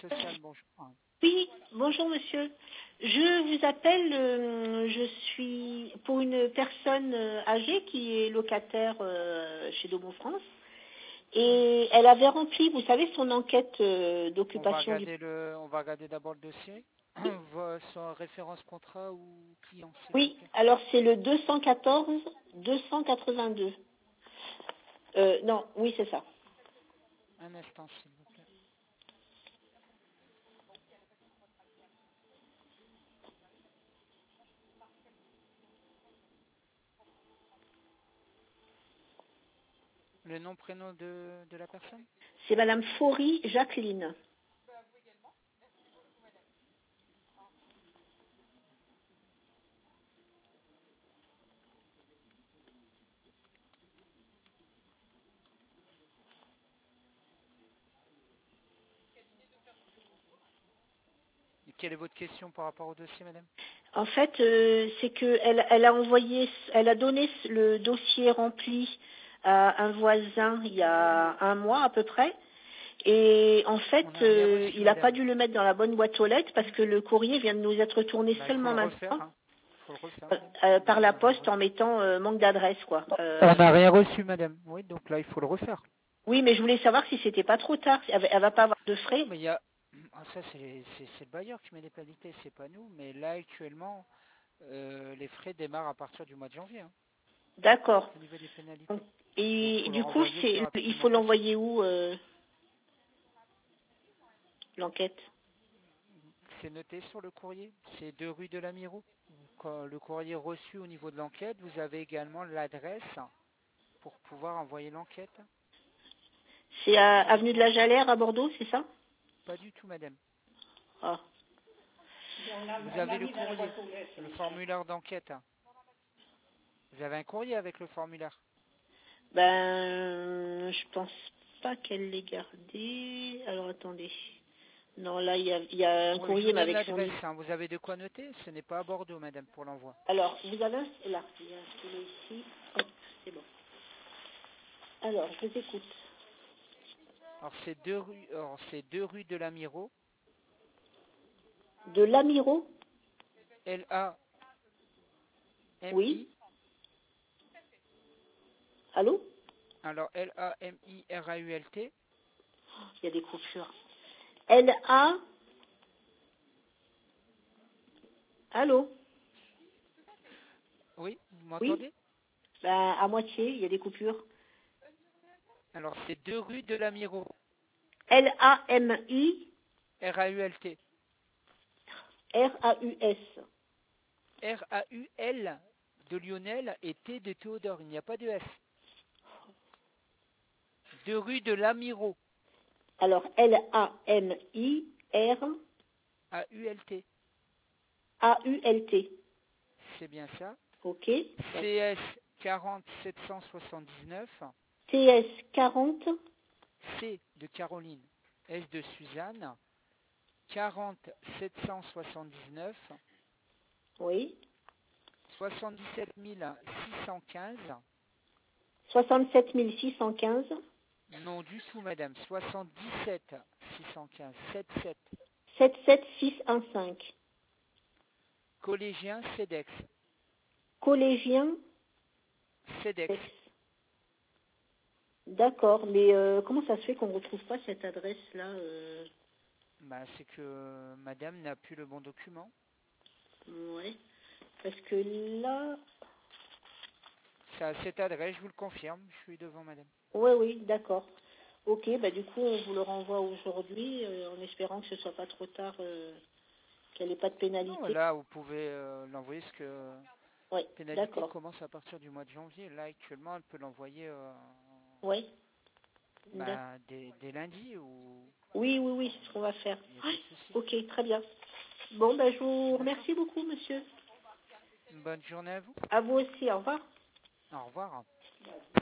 sociale, bonjour. Oui, bonjour monsieur. Je vous appelle, je suis pour une personne âgée qui est locataire chez Domo France et elle avait rempli, vous savez, son enquête d'occupation du... On va regarder d'abord le dossier. Son référence contrat ou client, s'il vous Oui, plaît. alors c'est le 214-282. Non, oui, c'est ça. Un instant, s'il vous plaît. Le nom, prénom de la personne? C'est Madame Faury Jacqueline. Et quelle est votre question par rapport au dossier, madame? En fait, c'est que elle a donné le dossier rempli à un voisin il y a un mois à peu près. Et en fait, On n'a rien reçu, il n'a pas madame. dû le mettre dans la bonne boîte aux lettres parce que le courrier vient de nous être retourné Il faut seulement le refaire. maintenant Il faut le refaire, madame. par Là, on la n'a rien poste en reçu. mettant manque d'adresse, quoi. On n'a rien reçu, madame. Oui, donc là, il faut le refaire. Oui, mais je voulais savoir si c'était pas trop tard. Elle va pas avoir de frais. Non, mais il y a... ça, c'est le bailleur qui met les pénalités, c'est pas nous. Mais là, actuellement, les frais démarrent à partir du mois de janvier. D'accord. Au niveau des pénalités. Donc, Et faut le du coup, renvoyer le plus il rapidement faut possible. l'envoyer où l'enquête? C'est noté sur le courrier. C'est 2 rue de la Miro. Le courrier reçu au niveau de l'enquête, vous avez également l'adresse pour pouvoir envoyer l'enquête. C'est à avenue de la Jalère à Bordeaux, c'est ça? Pas du tout, madame. Ah. Vous avez le courrier, le formulaire d'enquête. Vous avez un courrier avec le formulaire. Ben, je pense pas qu'elle l'ait gardé. Alors attendez. Non, là, il y a un Oui, je courrier, vous mais donne avec son l'adresse. livre. Vous avez de quoi noter? Ce n'est pas à Bordeaux, madame, pour l'envoi. Alors, vous avez un... Là, il y a un stylo ici. Hop, c'est bon. Alors, je vous écoute. Alors, c'est 2 rue de la Miro. De l'Amiro? Oui. L-A-M-I. Allô? Alors, L-A-M-I-R-A-U-L-T. Il y a des coupures. L-A... Allô? Oui, vous Oui? m'entendez? Ben, à moitié, il y a des coupures. Alors, c'est 2 rue de la Miro. L-A-M-I... R-A-U-L-T. R-A-U-S. R-A-U-L de Lionel et T de Théodore. Il n'y a pas de S. 2 rue de l'Amiro. Alors, L-A-M-I-R... A-U-L-T. A-U-L-T. C'est bien ça. OK. CS 40 779. TS 40. C de Caroline. S de Suzanne. 40 779. Oui. 77 615. 67 615. Non du tout, madame. 77 615. 77. 77 615. Collégien CEDEX. Collégien. CEDEX. D'accord, mais comment ça se fait qu'on ne retrouve pas cette adresse-là Bah, c'est que madame n'a plus le bon document. Ouais. Parce que là... C'est à cette adresse, je vous le confirme. Je suis devant madame. Oui, oui, d'accord. Ok, bah du coup, on vous le renvoie aujourd'hui en espérant que ce soit pas trop tard, qu'elle n'ait pas de Non, pénalité. là, vous pouvez l'envoyer parce que Oui, pénalité d'accord. commence à partir du mois de janvier. Là, actuellement, elle peut l'envoyer Oui. dès lundi ou... Oui, oui, oui, c'est ce qu'on va faire. Il n'y a pas Ouais. de souci. Ok, très bien. Bon, ben je vous D'accord. remercie beaucoup, monsieur. Une bonne journée à vous. À vous aussi, au revoir. Au revoir.